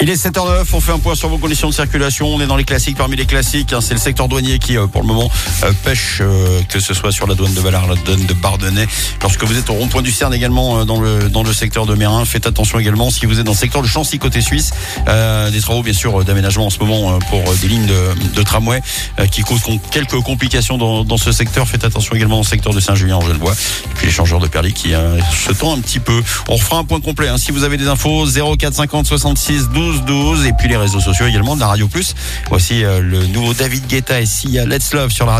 Il est 7h09, on fait un point sur vos conditions de circulation. On est dans les classiques, parmi les classiques, c'est le secteur douanier qui, pour le moment, pêche, que ce soit sur la douane de Valard, la douane de Bardonnay. Lorsque vous êtes au rond-point du Cerne également, dans le secteur de Mérin, faites attention également si vous êtes dans le secteur de Chancy côté suisse. Des travaux, bien sûr, d'aménagement en ce moment pour des lignes de tramway qui causent quelques complications dans ce secteur. Faites attention également au secteur de Saint-Julien, en Genevois. Et puis l'échangeur de Perly qui se tend un petit peu. On refera un point complet. Si vous avez des infos, 04 50 66 12 12. Et puis les réseaux sociaux également de la Radio Plus. Voici le nouveau David Guetta et Sia, Let's Love sur la radio.